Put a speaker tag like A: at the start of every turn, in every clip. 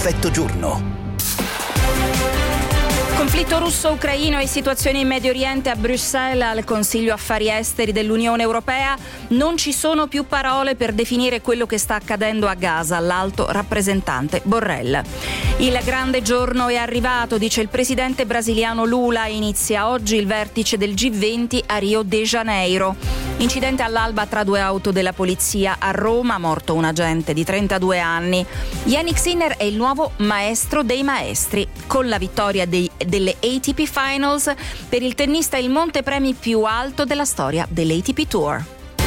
A: Effetto giorno.
B: Conflitto russo-ucraino e situazione in Medio Oriente. A Bruxelles, al Consiglio Affari Esteri dell'Unione Europea, non ci sono più parole per definire quello che sta accadendo a Gaza. L'alto rappresentante Borrell. Il grande giorno è arrivato, dice il presidente brasiliano Lula. Inizia oggi il vertice del G20 a Rio de Janeiro. Incidente all'alba tra due auto della polizia a Roma, morto un agente di 32 anni. Jannik Sinner è il nuovo maestro dei maestri. Con la vittoria delle ATP Finals, per il tennista il montepremi più alto della storia dell'ATP Tour.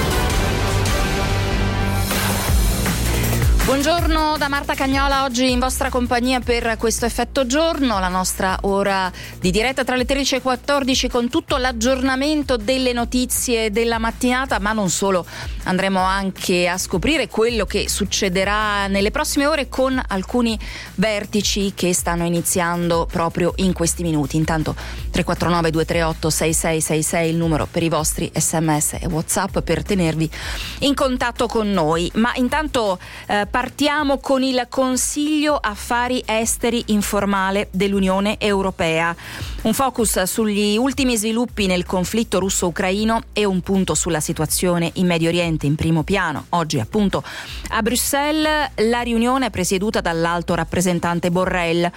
B: Buongiorno da Marta Cagnola, oggi in vostra compagnia per questo Effetto Giorno, la nostra ora di diretta tra le 13 e le 14 con tutto l'aggiornamento delle notizie della mattinata, ma non solo. Andremo anche a scoprire quello che succederà nelle prossime ore con alcuni vertici che stanno iniziando proprio in questi minuti. Intanto 349 238 6666 il numero per i vostri SMS e WhatsApp per tenervi in contatto con noi. Ma intanto partiamo con il Consiglio Affari Esteri informale dell'Unione Europea. Un focus sugli ultimi sviluppi nel conflitto russo-ucraino e un punto sulla situazione in Medio Oriente in primo piano. Oggi appunto a Bruxelles la riunione è presieduta dall'alto rappresentante Borrell.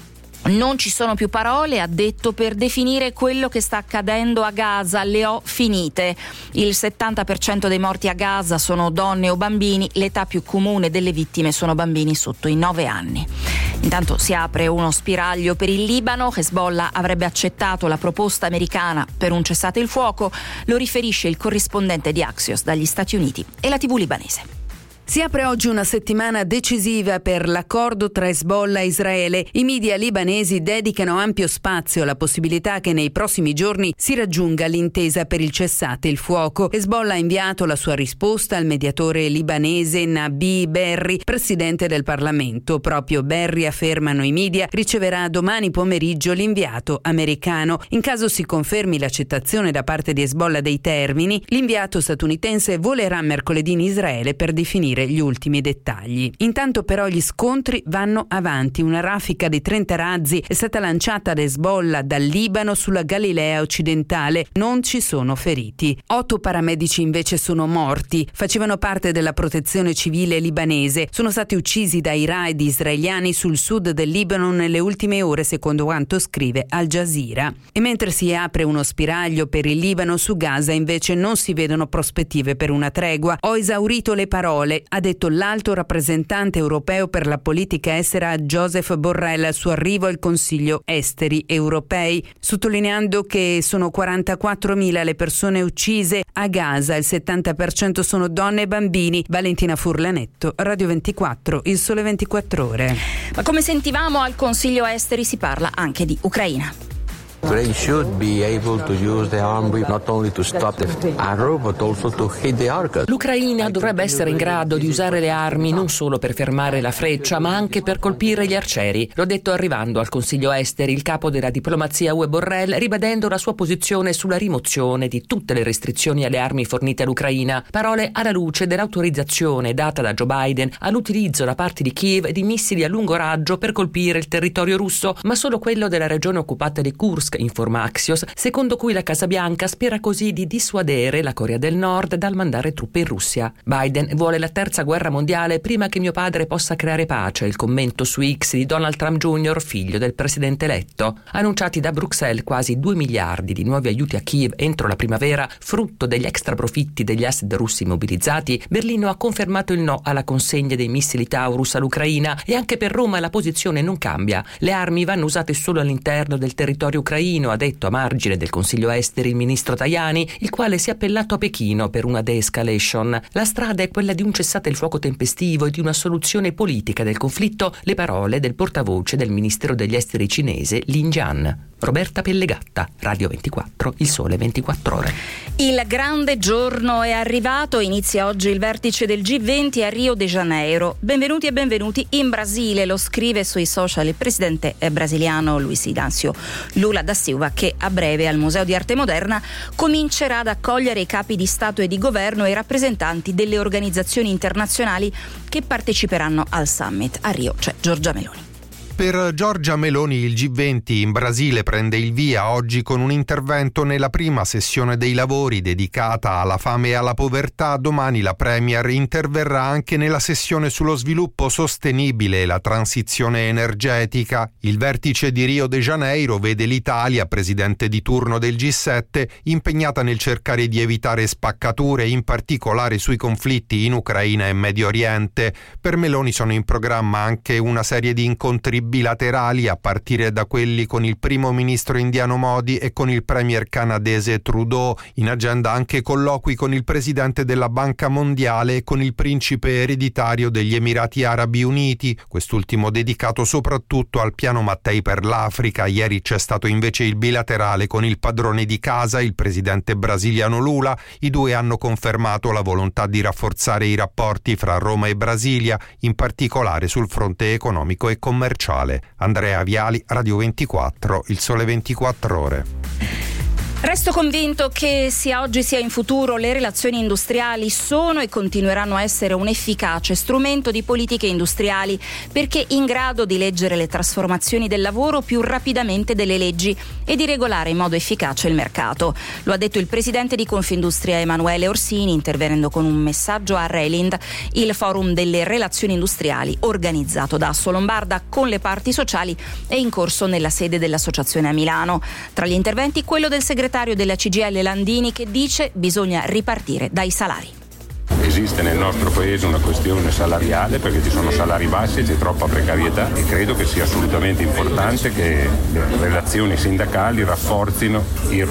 B: Non ci sono più parole, ha detto, per definire quello che sta accadendo a Gaza. Le ho finite. Il 70% dei morti a Gaza sono donne o bambini. L'età più comune delle vittime sono bambini sotto i 9 anni. Intanto si apre uno spiraglio per il Libano. Hezbollah avrebbe accettato la proposta americana per un cessate il fuoco. Lo riferisce il corrispondente di Axios dagli Stati Uniti e la TV libanese.
C: Si apre oggi una settimana decisiva per l'accordo tra Hezbollah e Israele. I media libanesi dedicano ampio spazio alla possibilità che nei prossimi giorni si raggiunga l'intesa per il cessate il fuoco. Hezbollah ha inviato la sua risposta al mediatore libanese Nabi Berri, presidente del Parlamento. Proprio Berri, affermano i media, riceverà domani pomeriggio l'inviato americano. In caso si confermi l'accettazione da parte di Hezbollah dei termini, l'inviato statunitense volerà mercoledì in Israele per definire gli ultimi dettagli. Intanto però gli scontri vanno avanti. Una raffica di 30 razzi è stata lanciata da Hezbollah dal Libano sulla Galilea occidentale. Non ci sono feriti. 8 paramedici invece sono morti. Facevano parte della protezione civile libanese. Sono stati uccisi dai raid israeliani sul sud del Libano nelle ultime ore, secondo quanto scrive Al Jazeera. E mentre si apre uno spiraglio per il Libano, su Gaza invece non si vedono prospettive per una tregua. Ho esaurito le parole, ha detto l'alto rappresentante europeo per la politica estera Joseph Borrell al suo arrivo al Consiglio Esteri Europei, sottolineando che sono 44.000 le persone uccise a Gaza, il 70% sono donne e bambini. Valentina Furlanetto, Radio 24, Il Sole 24 Ore.
B: Ma come sentivamo al Consiglio Esteri si parla anche di Ucraina.
D: Ukraine should be able to use the army not only to stop the arrow but also to hit the target.
E: L'Ucraina dovrebbe essere in grado di usare le armi non solo per fermare la freccia, ma anche per colpire gli arcieri. L'ho detto arrivando al Consiglio Esteri il capo della diplomazia UE Borrell, ribadendo la sua posizione sulla rimozione di tutte le restrizioni alle armi fornite all'Ucraina. Parole alla luce dell'autorizzazione data da Joe Biden all'utilizzo da parte di Kiev di missili a lungo raggio per colpire il territorio russo, ma solo quello della regione occupata di Kursk, informa Axios, secondo cui la Casa Bianca spera così di dissuadere la Corea del Nord dal mandare truppe in Russia. Biden vuole la terza guerra mondiale prima che mio padre possa creare pace, il commento su X di Donald Trump Jr., figlio del presidente eletto. Annunciati da Bruxelles quasi 2 miliardi di nuovi aiuti a Kiev entro la primavera, frutto degli extra profitti degli asset russi mobilizzati, Berlino ha confermato il no alla consegna dei missili Taurus all'Ucraina e anche per Roma la posizione non cambia. Le armi vanno usate solo all'interno del territorio ucraino, ha detto a margine del Consiglio Esteri il ministro Tajani, il quale si è appellato a Pechino per una de-escalation. La strada è quella di un cessate il fuoco tempestivo e di una soluzione politica del conflitto, le parole del portavoce del Ministero degli Esteri cinese Lin Jian. Roberta Pellegatta, Radio 24, Il Sole 24 Ore.
B: Il grande giorno è arrivato, inizia oggi il vertice del G20 a Rio de Janeiro. Benvenuti e benvenuti in Brasile, lo scrive sui social il presidente brasiliano Luiz Inácio Lula da Silva, che a breve al Museo di Arte Moderna comincerà ad accogliere i capi di Stato e di Governo e i rappresentanti delle organizzazioni internazionali che parteciperanno al summit. A Rio c'è Giorgia Meloni.
A: Per Giorgia Meloni il G20 in Brasile prende il via oggi con un intervento nella prima sessione dei lavori dedicata alla fame e alla povertà. Domani la Premier interverrà anche nella sessione sullo sviluppo sostenibile e la transizione energetica. Il vertice di Rio de Janeiro vede l'Italia, presidente di turno del G7, impegnata nel cercare di evitare spaccature, in particolare sui conflitti in Ucraina e Medio Oriente. Per Meloni sono in programma anche una serie di incontri bilaterali, a partire da quelli con il primo ministro indiano Modi e con il premier canadese Trudeau. In agenda anche colloqui con il presidente della Banca Mondiale e con il principe ereditario degli Emirati Arabi Uniti, quest'ultimo dedicato soprattutto al piano Mattei per l'Africa. Ieri c'è stato invece il bilaterale con il padrone di casa, il presidente brasiliano Lula. I due hanno confermato la volontà di rafforzare i rapporti fra Roma e Brasilia, in particolare sul fronte economico e commerciale. Andrea Viali, Radio 24, Il Sole 24 Ore.
B: Resto convinto che sia oggi sia in futuro le relazioni industriali sono e continueranno a essere un efficace strumento di politiche industriali, perché in grado di leggere le trasformazioni del lavoro più rapidamente delle leggi e di regolare in modo efficace il mercato. Lo ha detto il presidente di Confindustria Emanuele Orsini, intervenendo con un messaggio a Relind, il forum delle relazioni industriali organizzato da Assolombarda con le parti sociali e in corso nella sede dell'associazione a Milano. Tra gli interventi quello del segretario della CGIL Landini, che dice bisogna ripartire dai salari.
F: Esiste nel nostro paese una questione salariale perché ci sono salari bassi e c'è troppa precarietà, e credo che sia assolutamente importante che le relazioni sindacali rafforzino il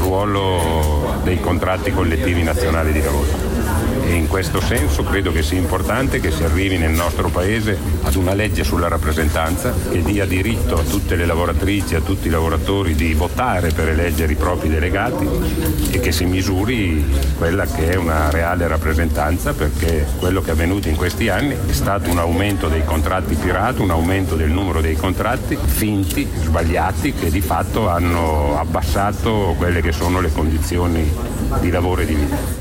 F: ruolo dei contratti collettivi nazionali di lavoro. E in questo senso credo che sia importante che si arrivi nel nostro paese ad una legge sulla rappresentanza che dia diritto a tutte le lavoratrici, a tutti i lavoratori di votare per eleggere i propri delegati, e che si misuri quella che è una reale rappresentanza, perché quello che è avvenuto in questi anni è stato un aumento dei contratti pirata, un aumento del numero dei contratti finti, sbagliati, che di fatto hanno abbassato quelle che sono le condizioni di lavoro e di vita.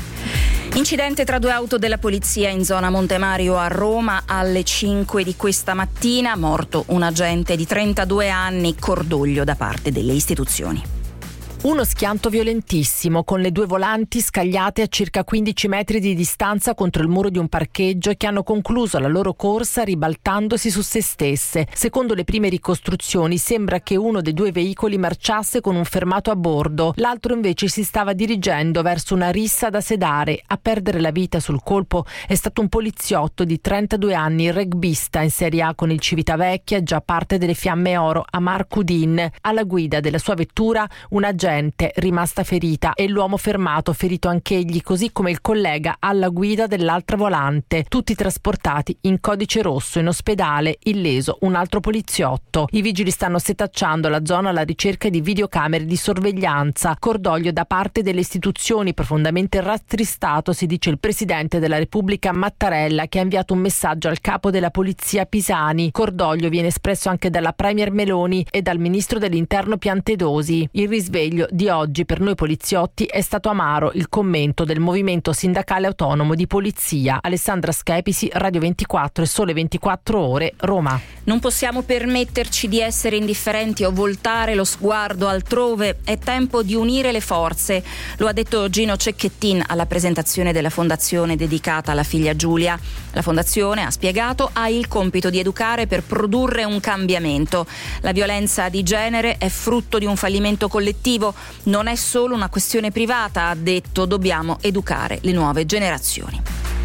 B: Incidente tra due auto della polizia in zona Montemario a Roma alle 5 di questa mattina, morto un agente di 32 anni, cordoglio da parte delle istituzioni.
G: Uno schianto violentissimo, con le due volanti scagliate a circa 15 metri di distanza contro il muro di un parcheggio, e che hanno concluso la loro corsa ribaltandosi su se stesse. Secondo le prime ricostruzioni sembra che uno dei due veicoli marciasse con un fermato a bordo, l'altro invece si stava dirigendo verso una rissa da sedare. A perdere la vita sul colpo è stato un poliziotto di 32 anni, rugbista in Serie A con il Civitavecchia, già parte delle Fiamme Oro, Amar Kudin. Alla guida della sua vettura una rimasta ferita, e l'uomo fermato ferito anch'egli, così come il collega alla guida dell'altra volante, tutti trasportati in codice rosso in ospedale, illeso un altro poliziotto. I vigili stanno setacciando la zona alla ricerca di videocamere di sorveglianza. Cordoglio da parte delle istituzioni, profondamente rattristato, si dice il presidente della Repubblica Mattarella, che ha inviato un messaggio al capo della polizia Pisani. Cordoglio viene espresso anche dalla premier Meloni e dal ministro dell'interno Piantedosi. Il risveglio di oggi per noi poliziotti è stato amaro, il commento del movimento sindacale autonomo di polizia. Alessandra Schepisi, Radio 24 e Sole 24 Ore, Roma.
B: Non possiamo permetterci di essere indifferenti o voltare lo sguardo altrove. È tempo di unire le forze. Lo ha detto Gino Cecchettin alla presentazione della fondazione dedicata alla figlia Giulia. La fondazione, ha spiegato, ha il compito di educare per produrre un cambiamento. La violenza di genere è frutto di un fallimento collettivo, non è solo una questione privata, ha detto, dobbiamo educare le nuove generazioni.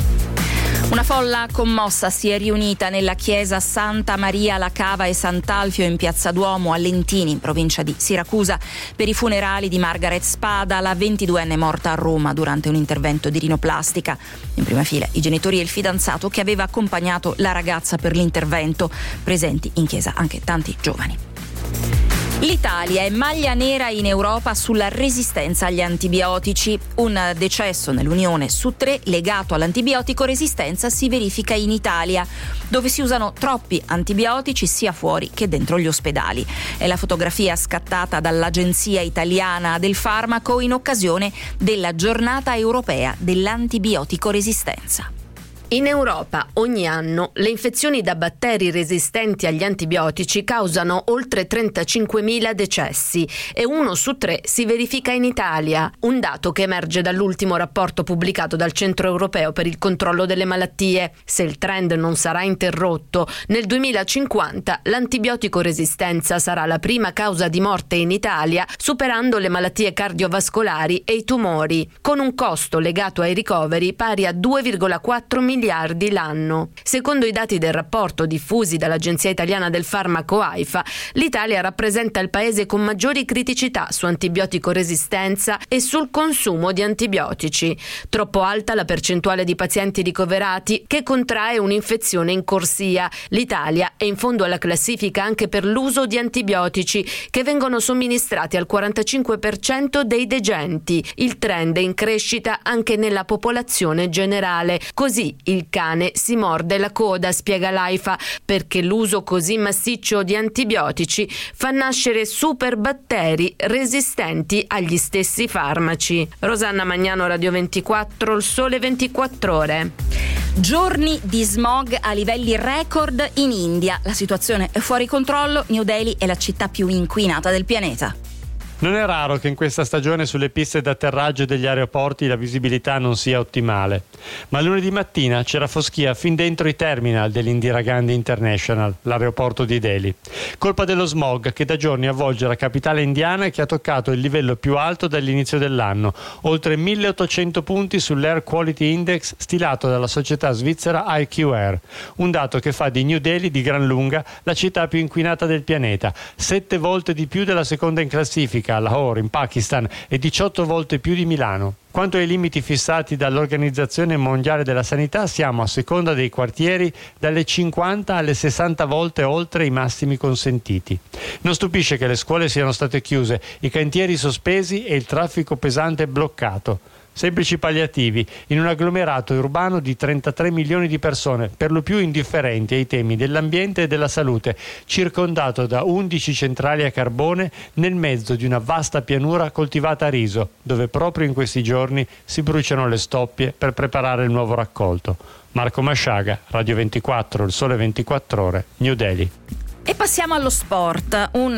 B: Una folla commossa si è riunita nella chiesa Santa Maria la Cava e Sant'Alfio in Piazza Duomo a Lentini, in provincia di Siracusa, per i funerali di Margaret Spada, la 22enne morta a Roma durante un intervento di rinoplastica. In prima fila i genitori e il fidanzato che aveva accompagnato la ragazza per l'intervento, presenti in chiesa anche tanti giovani. L'Italia è maglia nera in Europa sulla resistenza agli antibiotici. Un decesso nell'Unione su 3 legato all'antibiotico resistenza si verifica in Italia, dove si usano troppi antibiotici sia fuori che dentro gli ospedali. È la fotografia scattata dall'Agenzia Italiana del Farmaco in occasione della Giornata Europea dell'Antibiotico Resistenza.
H: In Europa ogni anno le infezioni da batteri resistenti agli antibiotici causano oltre 35.000 decessi e 1 su 3 si verifica in Italia, un dato che emerge dall'ultimo rapporto pubblicato dal Centro Europeo per il Controllo delle Malattie. Se il trend non sarà interrotto, nel 2050 l'antibiotico resistenza sarà la prima causa di morte in Italia, superando le malattie cardiovascolari e i tumori, con un costo legato ai ricoveri pari a 2,4 miliardi l'anno. Secondo i dati del rapporto diffusi dall'Agenzia Italiana del Farmaco AIFA, l'Italia rappresenta il paese con maggiori criticità su antibiotico resistenza e sul consumo di antibiotici. Troppo alta la percentuale di pazienti ricoverati che contrae un'infezione in corsia. L'Italia è in fondo alla classifica anche per l'uso di antibiotici che vengono somministrati al 45% dei degenti. Il trend è in crescita anche nella popolazione generale. Così il cane si morde la coda, spiega l'AIFA, perché l'uso così massiccio di antibiotici fa nascere superbatteri resistenti agli stessi farmaci. Rosanna Magnano, Radio 24, Il Sole 24 Ore.
B: Giorni di smog a livelli record in India. La situazione è fuori controllo. New Delhi è la città più inquinata del pianeta.
I: Non è raro che in questa stagione sulle piste d'atterraggio degli aeroporti la visibilità non sia ottimale, ma lunedì mattina c'era foschia fin dentro i terminal dell'Indira Gandhi International, l'aeroporto di Delhi. Colpa dello smog che da giorni avvolge la capitale indiana e che ha toccato il livello più alto dall'inizio dell'anno, oltre 1800 punti sull'Air Quality Index stilato dalla società svizzera IQR, un dato che fa di New Delhi di gran lunga la città più inquinata del pianeta, 7 volte di più della seconda in classifica, Lahore in Pakistan, e 18 volte più di Milano. Quanto ai limiti fissati dall'Organizzazione Mondiale della Sanità, siamo, a seconda dei quartieri, dalle 50 alle 60 volte oltre i massimi consentiti. Non stupisce che le scuole siano state chiuse, i cantieri sospesi e il traffico pesante bloccato. Semplici palliativi in un agglomerato urbano di 33 milioni di persone, per lo più indifferenti ai temi dell'ambiente e della salute, circondato da 11 centrali a carbone nel mezzo di una vasta pianura coltivata a riso, dove proprio in questi giorni si bruciano le stoppie per preparare il nuovo raccolto. Marco Masciaga, Radio 24, Il Sole 24 Ore, New Delhi.
B: E passiamo allo sport, un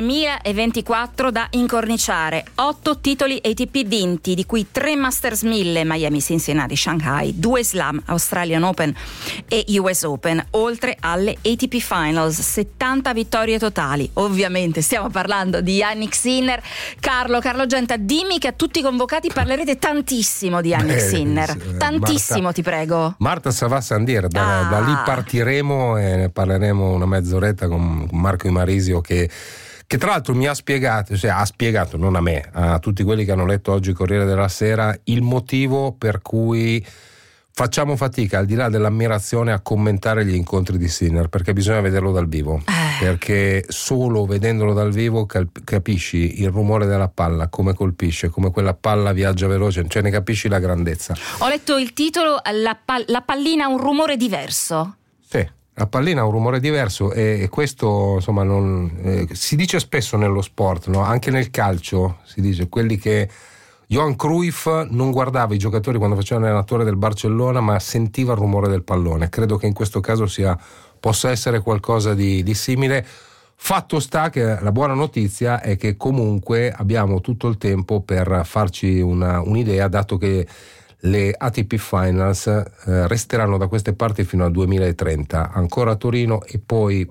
B: 2024 da incorniciare, 8 titoli ATP vinti, di cui 3 Masters 1000, Miami, Cincinnati, Shanghai, 2 Slam, Australian Open e US Open, oltre alle ATP Finals, 70 vittorie totali. Ovviamente stiamo parlando di Jannik Sinner. Carlo Genta, dimmi che a tutti i convocati parlerete tantissimo di Jannik Sinner, tantissimo, Marta, ti prego.
J: Marta Savà Sandier, da lì partiremo e ne parleremo una mezz'oretta con Marco Imarisio che tra l'altro mi ha spiegato, non a me, a tutti quelli che hanno letto oggi il Corriere della Sera, il motivo per cui facciamo fatica, al di là dell'ammirazione, a commentare gli incontri di Sinner, perché bisogna vederlo dal vivo, perché solo vedendolo dal vivo capisci il rumore della palla, come colpisce, come quella palla viaggia veloce, cioè ne capisci la grandezza.
B: Ho letto il titolo, la pallina ha un rumore diverso.
J: Sì. La pallina ha un rumore diverso e questo, insomma, si dice spesso nello sport, no? Anche nel calcio si dice, quelli che Johan Cruyff non guardava i giocatori quando faceva l'allenatore del Barcellona, ma sentiva il rumore del pallone. Credo che in questo caso possa essere qualcosa di simile. Fatto sta che la buona notizia è che comunque abbiamo tutto il tempo per farci un'idea, dato che le ATP Finals resteranno da queste parti fino al 2030, ancora a Torino e poi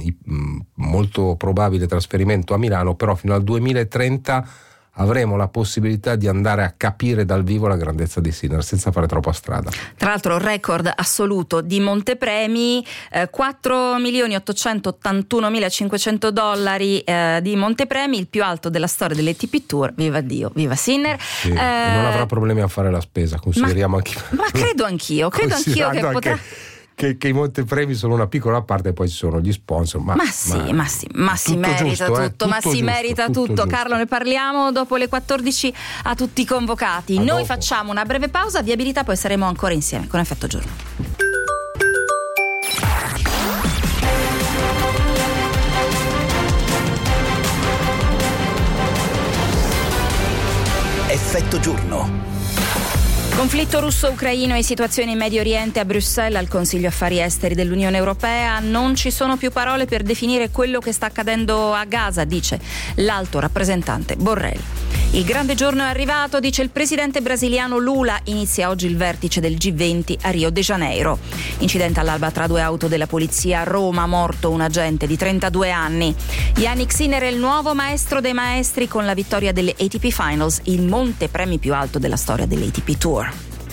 J: molto probabile trasferimento a Milano, però fino al 2030 avremo la possibilità di andare a capire dal vivo la grandezza di Sinner senza fare troppa strada.
B: Tra l'altro record assoluto di montepremi, $4.881.500 di montepremi, il più alto della storia dell'ATP Tour. Viva Dio, viva Sinner.
J: Sì, non avrà problemi a fare la spesa, consideriamo anche.
B: Ma credo anch'io che potrà.
J: Che i montepremi sono una piccola parte e poi ci sono gli sponsor. Ma si
B: merita tutto, merita tutto.
J: Giusto.
B: Carlo, ne parliamo dopo le 14 a tutti i convocati. Noi facciamo una breve pausa, viabilità, poi saremo ancora insieme con Effetto Giorno.
K: Effetto Giorno.
B: Conflitto russo-ucraino e situazione in Medio Oriente. A Bruxelles, al Consiglio Affari Esteri dell'Unione Europea, non ci sono più parole per definire quello che sta accadendo a Gaza, dice l'alto rappresentante Borrell. Il grande giorno è arrivato, dice il presidente brasiliano Lula. Inizia oggi il vertice del G20 a Rio de Janeiro. Incidente all'alba tra due auto della polizia a Roma, morto un agente di 32 anni. Yannick Sinner è il nuovo maestro dei maestri con la vittoria delle ATP Finals, il montepremi più alto della storia dell'ATP Tour.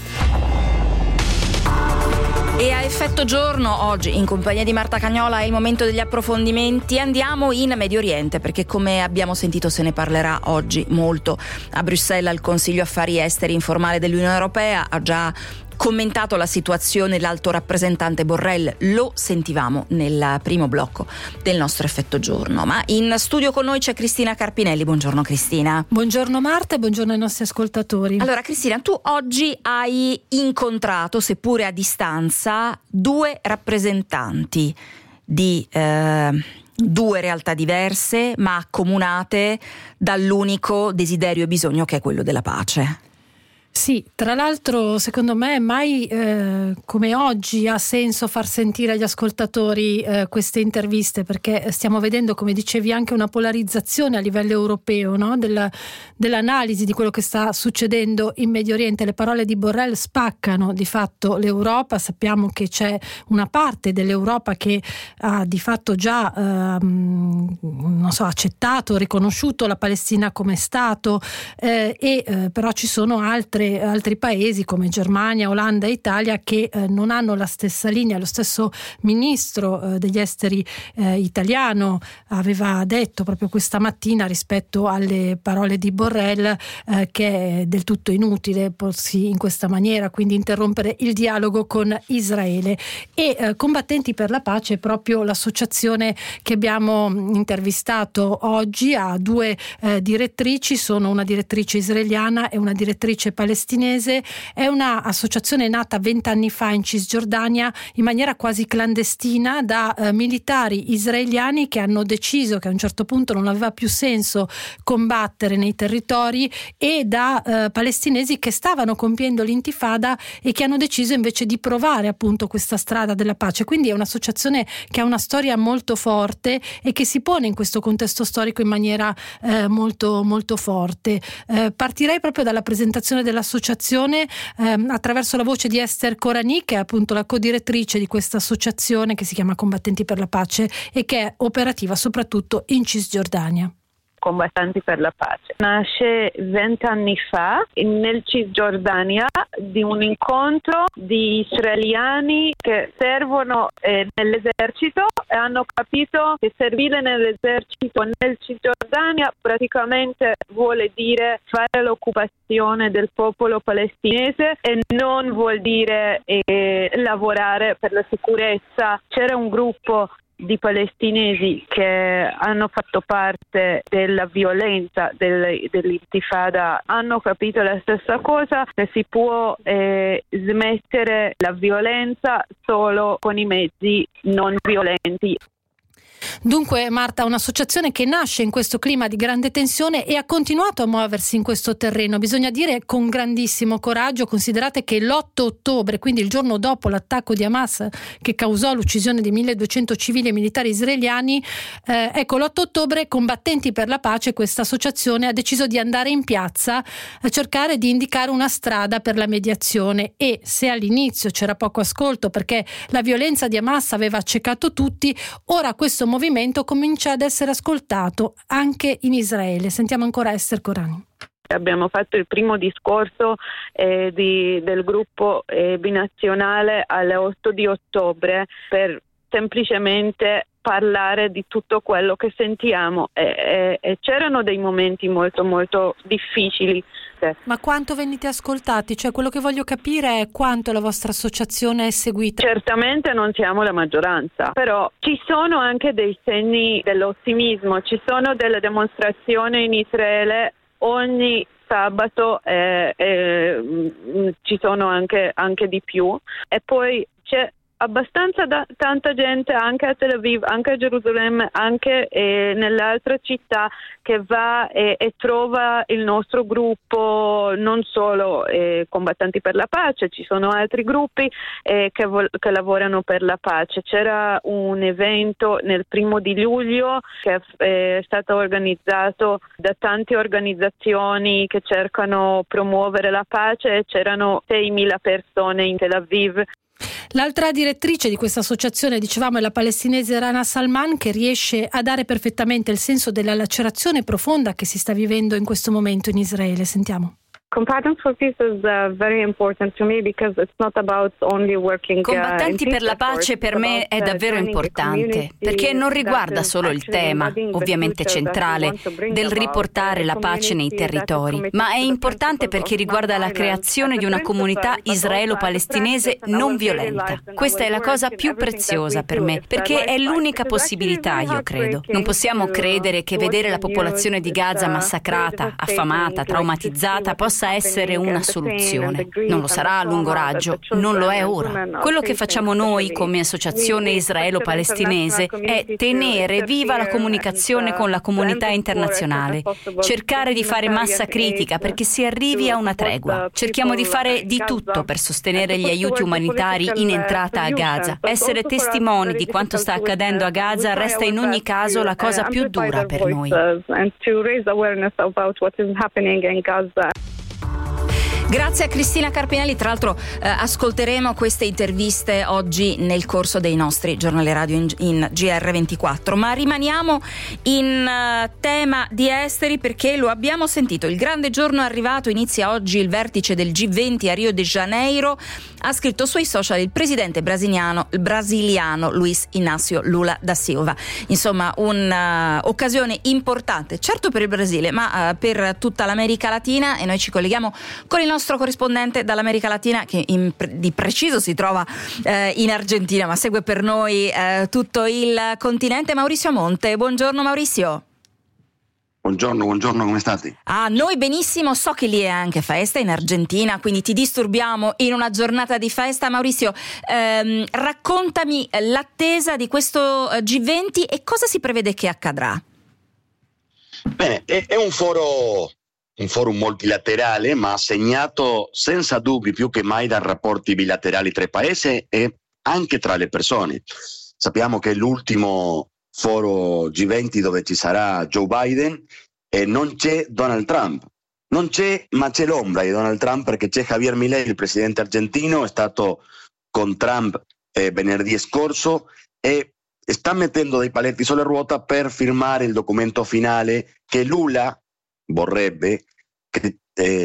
B: E a effetto giorno, oggi in compagnia di Marta Cagnola è il momento degli approfondimenti. Andiamo in Medio Oriente perché, come abbiamo sentito, se ne parlerà oggi molto. A Bruxelles, al Consiglio Affari Esteri informale dell'Unione Europea, ha già commentato la situazione l'alto rappresentante Borrell. Lo sentivamo nel primo blocco del nostro effetto giorno. Ma in studio con noi c'è Cristina Carpinelli. Buongiorno Cristina.
K: Buongiorno Marta e buongiorno ai nostri ascoltatori.
B: Allora Cristina, tu oggi hai incontrato, seppure a distanza, due rappresentanti di due realtà diverse ma accomunate dall'unico desiderio e bisogno che è quello della pace.
K: Sì, tra l'altro secondo me mai come oggi ha senso far sentire agli ascoltatori queste interviste, perché stiamo vedendo, come dicevi, anche una polarizzazione a livello europeo, no? dell'analisi di quello che sta succedendo in Medio Oriente. Le parole di Borrell spaccano di fatto l'Europa. Sappiamo che c'è una parte dell'Europa che ha di fatto già accettato, riconosciuto la Palestina come Stato, però ci sono altri paesi come Germania, Olanda e Italia che non hanno la stessa linea. Lo stesso ministro degli esteri italiano aveva detto proprio questa mattina, rispetto alle parole di Borrell, che è del tutto inutile porsi in questa maniera, quindi interrompere il dialogo con Israele. E Combattenti per la Pace è proprio l'associazione che abbiamo intervistato oggi. Ha due direttrici, sono una direttrice israeliana e una direttrice palestinese. È una associazione nata 20 anni fa in Cisgiordania in maniera quasi clandestina da militari israeliani che hanno deciso che a un certo punto non aveva più senso combattere nei territori, e da palestinesi che stavano compiendo l'intifada e che hanno deciso invece di provare appunto questa strada della pace. Quindi è un'associazione che ha una storia molto forte e che si pone in questo contesto storico in maniera molto molto forte. Partirei proprio dalla presentazione dell'associazione attraverso la voce di Esther Korani, che è appunto la co-direttrice di questa associazione che si chiama Combattenti per la Pace e che è operativa soprattutto in Cisgiordania.
L: Combattenti per la Pace nasce 20 anni fa nel Cisgiordania di un incontro di israeliani che servono nell'esercito e hanno capito che servire nell'esercito nel Cisgiordania praticamente vuole dire fare l'occupazione del popolo palestinese e non vuol dire lavorare per la sicurezza. C'era un gruppo di palestinesi che hanno fatto parte della violenza dell'intifada, hanno capito la stessa cosa, che si può smettere la violenza solo con i mezzi non violenti.
K: Dunque Marta, un'associazione che nasce in questo clima di grande tensione e ha continuato a muoversi in questo terreno, bisogna dire con grandissimo coraggio. Considerate che l'8 ottobre, quindi il giorno dopo l'attacco di Hamas che causò l'uccisione di 1200 civili e militari israeliani, l'8 ottobre Combattenti per la Pace, questa associazione, ha deciso di andare in piazza a cercare di indicare una strada per la mediazione. E se all'inizio c'era poco ascolto perché la violenza di Hamas aveva accecato tutti, ora questo movimento comincia ad essere ascoltato anche in Israele. Sentiamo ancora Esther Korani.
L: Abbiamo fatto il primo discorso del gruppo binazionale all'8 di ottobre per semplicemente parlare di tutto quello che sentiamo e c'erano dei momenti molto molto difficili.
K: Ma quanto venite ascoltati? Cioè, quello che voglio capire è quanto la vostra associazione è seguita.
L: Certamente non siamo la maggioranza, però ci sono anche dei segni dell'ottimismo, ci sono delle dimostrazioni in Israele ogni sabato, ci sono anche di più, e poi c'è abbastanza tanta gente anche a Tel Aviv, anche a Gerusalemme, anche nelle altre città, che va e trova il nostro gruppo, non solo combattanti per la pace, ci sono altri gruppi che lavorano per la pace. C'era un evento nel 1 di luglio che è stato organizzato da tante organizzazioni che cercano promuovere la pace e c'erano 6.000 persone in Tel Aviv.
K: L'altra direttrice di questa associazione, dicevamo, è la palestinese Rana Salman, che riesce a dare perfettamente il senso della lacerazione profonda che si sta vivendo in questo momento in Israele. Sentiamo.
L: Combatants for Peace is very important to me because it's not about only working.
M: Combattenti per la pace per me è davvero importante, perché non riguarda solo il tema, ovviamente centrale, del riportare la pace nei territori, ma è importante perché riguarda la creazione di una comunità israelo-palestinese non violenta. Questa è la cosa più preziosa per me, perché è l'unica possibilità, io credo. Non possiamo credere che vedere la popolazione di Gaza massacrata, affamata, traumatizzata possa essere una soluzione. Non lo sarà a lungo raggio, non lo è ora. Quello che facciamo noi come associazione israelo-palestinese è tenere viva la comunicazione con la comunità internazionale, cercare di fare massa critica perché si arrivi a una tregua. Cerchiamo di fare di tutto per sostenere gli aiuti umanitari in entrata a Gaza. Essere testimoni di quanto sta accadendo a Gaza resta in ogni caso la cosa più dura per noi.
B: Grazie a Cristina Carpinelli, tra l'altro ascolteremo queste interviste oggi nel corso dei nostri giornali radio in GR24, ma rimaniamo in tema di esteri perché lo abbiamo sentito, il grande giorno è arrivato, inizia oggi il vertice del G20 a Rio de Janeiro, ha scritto sui social il presidente brasiliano Luiz Inácio Lula da Silva. Insomma, un'occasione importante, certo per il Brasile, ma per tutta l'America Latina, e noi ci colleghiamo con il nostro corrispondente dall'America Latina che di preciso si trova in Argentina, ma segue per noi tutto il continente, Maurizio Monte. Buongiorno Maurizio.
N: Buongiorno, come state?
B: Noi benissimo, so che lì è anche festa in Argentina, quindi ti disturbiamo in una giornata di festa. Maurizio, raccontami l'attesa di questo G20 e cosa si prevede che accadrà.
N: Bene, è un forum multilaterale, ma segnato senza dubbi più che mai da rapporti bilaterali tra i paesi e anche tra le persone. Sappiamo che è l'ultimo foro G20 dove ci sarà Joe Biden e non c'è Donald Trump. Non c'è, ma c'è l'ombra di Donald Trump, perché c'è Javier Milei, il presidente argentino, è stato con Trump venerdì scorso e sta mettendo dei paletti sulla ruota per firmare il documento finale che Lula vorrebbe che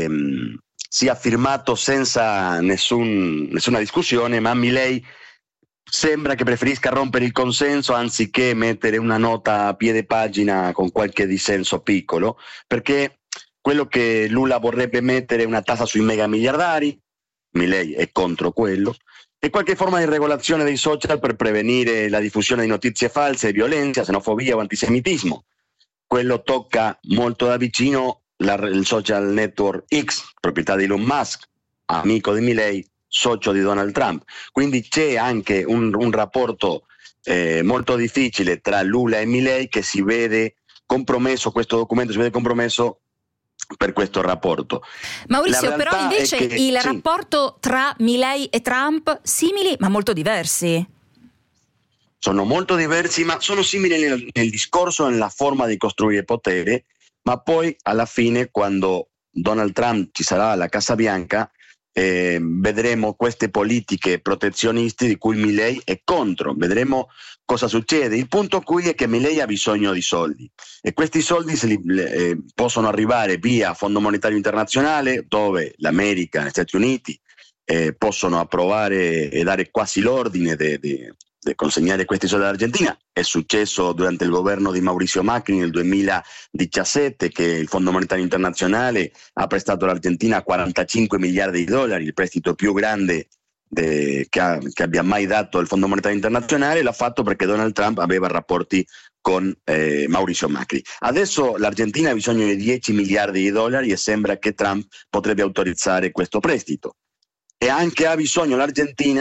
N: sia firmato senza nessuna discussione, ma Milei sembra che preferisca rompere il consenso anziché mettere una nota a piede pagina con qualche dissenso piccolo, perché quello che Lula vorrebbe mettere è una tassa sui mega miliardari, Milei è contro quello, e qualche forma di regolazione dei social per prevenire la diffusione di notizie false, violenza, xenofobia o antisemitismo. Quello tocca molto da vicino il social network X, proprietà di Elon Musk, amico di Milei, socio di Donald Trump. Quindi c'è anche un rapporto molto difficile tra Lula e Milei che si vede compromesso, questo documento si vede compromesso per questo rapporto.
B: Maurizio, però invece il rapporto tra Milei e Trump simili ma molto diversi.
N: Sono molto diversi, ma sono simili nel discorso, nella forma di costruire potere, ma poi alla fine, quando Donald Trump ci sarà alla Casa Bianca, vedremo queste politiche protezioniste di cui Milei è contro, vedremo cosa succede. Il punto qui è che Milei ha bisogno di soldi e questi soldi possono arrivare via Fondo Monetario Internazionale, dove l'America e gli Stati Uniti possono approvare e dare quasi l'ordine di consegnare questi soldi all'Argentina. È successo durante il governo di Mauricio Macri nel 2017 che il Fondo Monetario Internazionale ha prestato all'Argentina 45 miliardi di dollari, il prestito più grande che abbia mai dato il Fondo Monetario Internazionale. L'ha fatto perché Donald Trump aveva rapporti con Mauricio Macri. Adesso l'Argentina ha bisogno di 10 miliardi di dollari e sembra che Trump potrebbe autorizzare questo prestito. E anche ha bisogno l'Argentina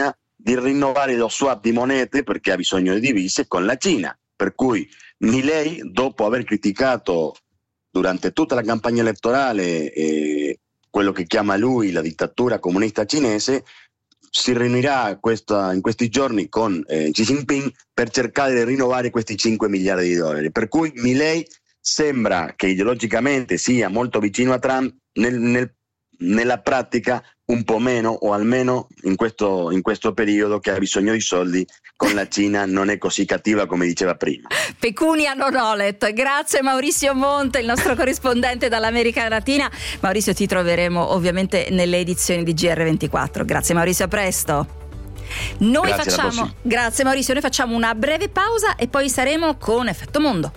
N: di rinnovare lo swap di monete perché ha bisogno di divise con la Cina. Per cui Milei, dopo aver criticato durante tutta la campagna elettorale quello che chiama lui la dittatura comunista cinese, si riunirà in questi giorni con Xi Jinping per cercare di rinnovare questi 5 miliardi di dollari. Per cui Milei sembra che ideologicamente sia molto vicino a Trump, nella pratica un po' meno, o almeno in questo periodo che ha bisogno di soldi con la Cina non è così cattiva come diceva prima.
B: Pecunia non olet. Grazie Maurizio Monte, il nostro corrispondente dall'America Latina. Maurizio, ti troveremo ovviamente nelle edizioni di GR24. Grazie Maurizio, a presto. Grazie Maurizio, noi facciamo una breve pausa e poi saremo con Effetto Mondo.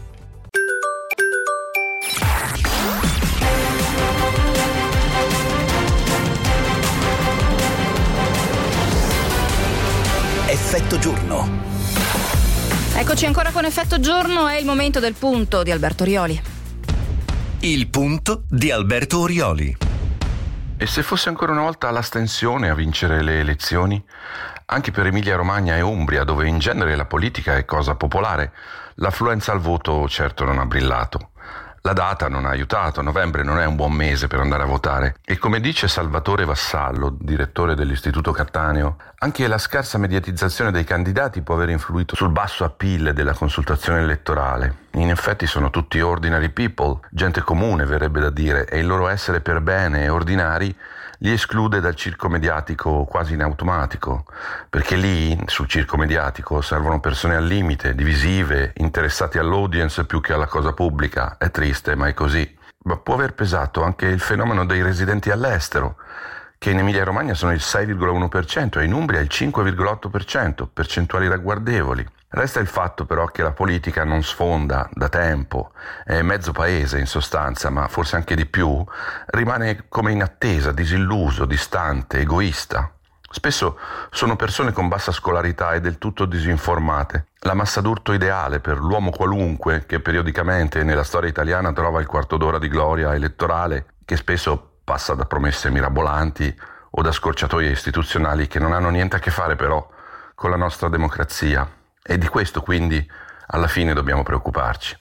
O: Effetto giorno.
B: Eccoci ancora con Effetto giorno, è il momento del punto di Alberto Orioli.
O: Il punto di Alberto Orioli.
P: E se fosse ancora una volta l'astensione a vincere le elezioni? Anche per Emilia-Romagna e Umbria, dove in genere la politica è cosa popolare, l'affluenza al voto certo non ha brillato. La data non ha aiutato, novembre non è un buon mese per andare a votare e come dice Salvatore Vassallo, direttore dell'Istituto Cattaneo, anche la scarsa mediatizzazione dei candidati può aver influito sul basso appeal della consultazione elettorale. In effetti sono tutti ordinary people, gente comune verrebbe da dire, e il loro essere per bene e ordinari li esclude dal circo mediatico quasi in automatico, perché lì, sul circo mediatico, servono persone al limite, divisive, interessate all'audience più che alla cosa pubblica. È triste, ma è così. Ma può aver pesato anche il fenomeno dei residenti all'estero, che in Emilia-Romagna sono il 6,1% e in Umbria il 5,8%, percentuali ragguardevoli. Resta il fatto però che la politica non sfonda da tempo, è mezzo paese in sostanza, ma forse anche di più, rimane come in attesa, disilluso, distante, egoista. Spesso sono persone con bassa scolarità e del tutto disinformate. La massa d'urto ideale per l'uomo qualunque che periodicamente nella storia italiana trova il quarto d'ora di gloria elettorale, che spesso passa da promesse mirabolanti o da scorciatoie istituzionali che non hanno niente a che fare però con la nostra democrazia. E di questo quindi alla fine dobbiamo preoccuparci.